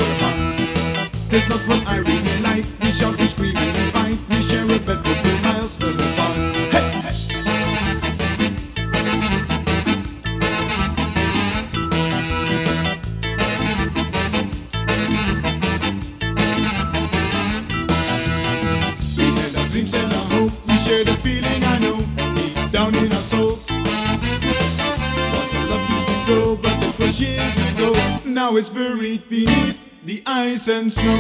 our hearts. That's not what I really like. We shout and scream and we fight. We share a bed but we're miles apart. Hey, hey. We had our dreams and our hope. We share the feeling I know deep down in our souls. Once our love used to grow, but that was years ago. Now it's buried beneath the ice and snow.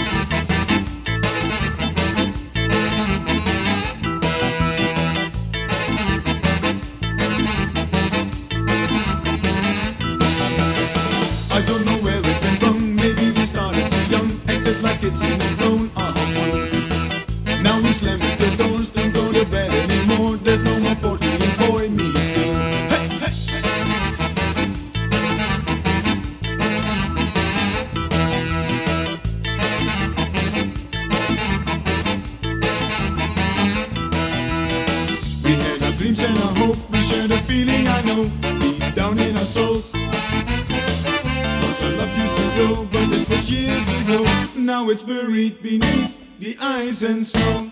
I don't know where it went from. Maybe we started too young, acted like it's in a grown up world. Now we slam at the doors, don't go to bed anymore. There's no more poetry in boy meets girl. Hey, hey. We had our dreams and our hope. We shared a feeling I know deep down in our souls. Once our love used to grow, but it was years ago. Now it's buried beneath the ice and snow.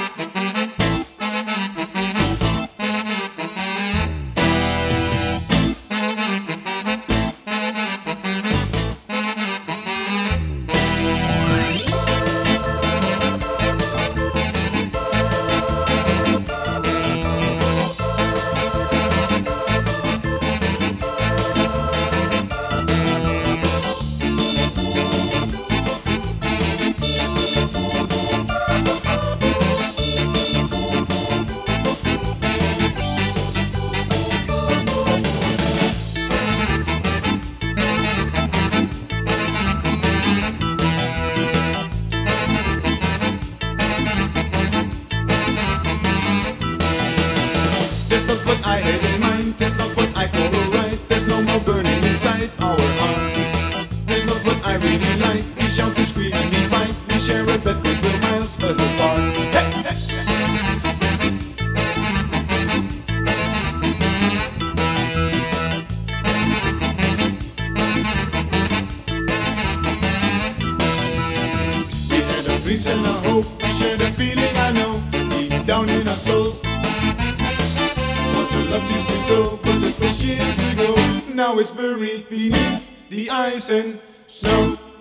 That's not what I had in mind. That's not what I call alright. There's no more burning inside our hearts. That's not what I really like. We shout and scream and we fight. We share a bed but we're miles apart. Hey, hey. We had our dreams and our hope. We share the feeling I know deep down in our souls. Once our love used to grow, but it was years ago. Now it's buried beneath the ice and snow.